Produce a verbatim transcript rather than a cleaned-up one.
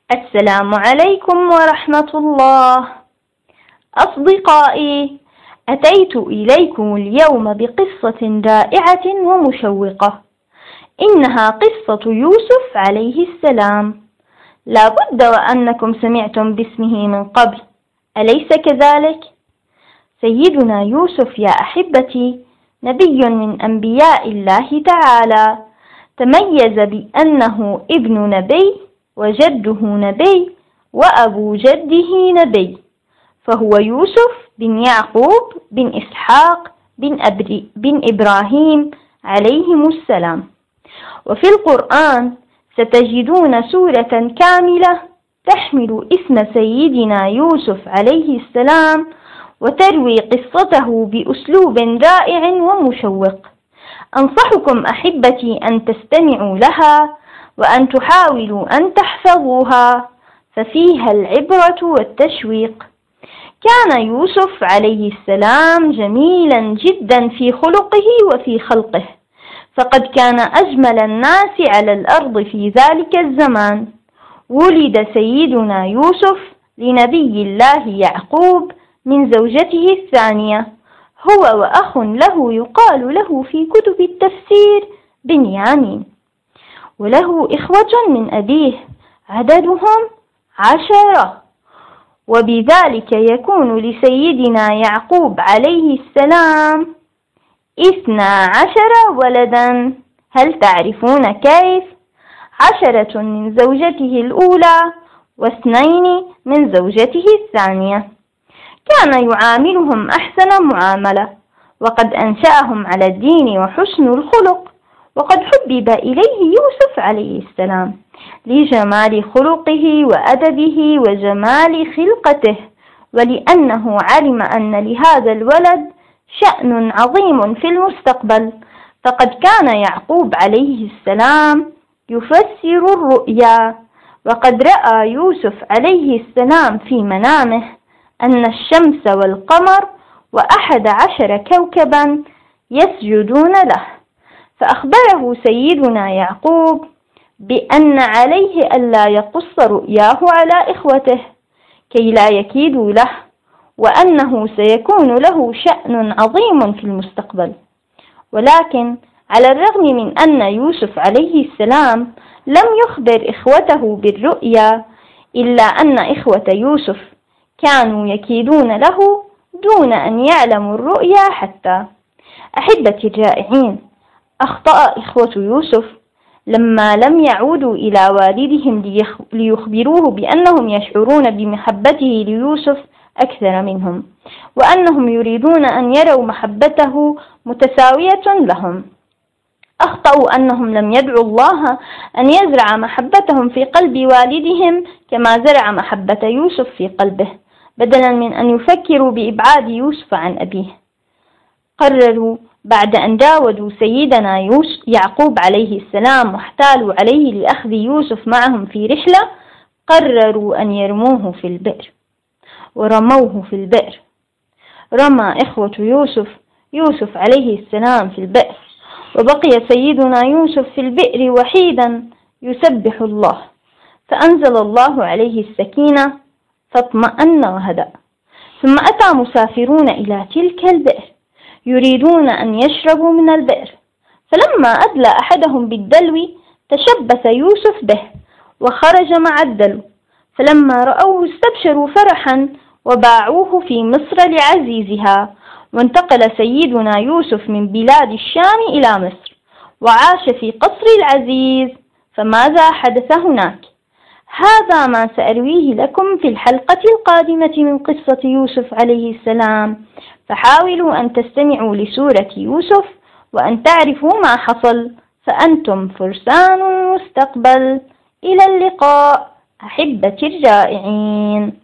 السلام عليكم ورحمة الله. أصدقائي، أتيت إليكم اليوم بقصة رائعة ومشوقة. إنها قصة يوسف عليه السلام. لا بد وأنكم سمعتم باسمه من قبل، أليس كذلك؟ سيدنا يوسف يا أحبتي نبي من أنبياء الله تعالى، تميز بأنه ابن نبي وجده نبي وأبو جده نبي، فهو يوسف بن يعقوب بن إسحاق بن, أبري بن إبراهيم عليهم السلام. وفي القرآن ستجدون سورة كاملة تحمل اسم سيدنا يوسف عليه السلام وتروي قصته بأسلوب رائع ومشوق. أنصحكم أحبتي أن تستمعوا لها وأن تحاولوا أن تحفظوها، ففيها العبرة والتشويق. كان يوسف عليه السلام جميلا جدا في خلقه وفي خلقه، فقد كان أجمل الناس على الأرض في ذلك الزمان. ولد سيدنا يوسف لنبي الله يعقوب من زوجته الثانية، هو وأخ له يقال له في كتب التفسير بنيامين، وله إخوة من أبيه عددهم عشرة، وبذلك يكون لسيدنا يعقوب عليه السلام اثنا عشر ولدا. هل تعرفون كيف؟ عشرة من زوجته الأولى واثنين من زوجته الثانية. كان يعاملهم أحسن معاملة، وقد أنشأهم على الدين وحسن الخلق، وقد حبب إليه يوسف عليه السلام لجمال خلقه وأدبه وجمال خلقته، ولأنه علم أن لهذا الولد شأن عظيم في المستقبل. فقد كان يعقوب عليه السلام يفسر الرؤيا، وقد رأى يوسف عليه السلام في منامه أن الشمس والقمر وأحد عشر كوكبا يسجدون له، فأخبره سيدنا يعقوب بأن عليه ألا يقص رؤياه على إخوته كي لا يكيدوا له، وأنه سيكون له شأن عظيم في المستقبل. ولكن على الرغم من أن يوسف عليه السلام لم يخبر إخوته بالرؤيا، إلا أن إخوة يوسف كانوا يكيدون له دون أن يعلموا الرؤيا حتى. أحبتي الرائعين، أخطأ إخوة يوسف لما لم يعودوا إلى والدهم ليخبروه بأنهم يشعرون بمحبته ليوسف أكثر منهم، وأنهم يريدون أن يروا محبته متساوية لهم. أخطأوا أنهم لم يدعوا الله أن يزرع محبتهم في قلب والدهم كما زرع محبة يوسف في قلبه، بدلا من أن يفكروا بإبعاد يوسف عن أبيه. قرروا بعد أن راودوا سيدنا يوسف يعقوب عليه السلام واحتالوا عليه لأخذ يوسف معهم في رحلة، قرروا أن يرموه في البئر، ورموه في البئر. رمى إخوة يوسف يوسف عليه السلام في البئر، وبقي سيدنا يوسف في البئر وحيدا يسبح الله، فأنزل الله عليه السكينة فاطمأن وهدأ. ثم أتى مسافرون إلى تلك البئر يريدون أن يشربوا من البئر، فلما أدلى أحدهم بالدلو تشبث يوسف به وخرج مع الدلو، فلما رأوه استبشروا فرحا وباعوه في مصر لعزيزها. وانتقل سيدنا يوسف من بلاد الشام إلى مصر وعاش في قصر العزيز. فماذا حدث هناك؟ هذا ما سأرويه لكم في الحلقة القادمة من قصة يوسف عليه السلام، فحاولوا أن تستمعوا لسورة يوسف وأن تعرفوا ما حصل، فأنتم فرسان المستقبل. إلى اللقاء أحبتي الرائعين.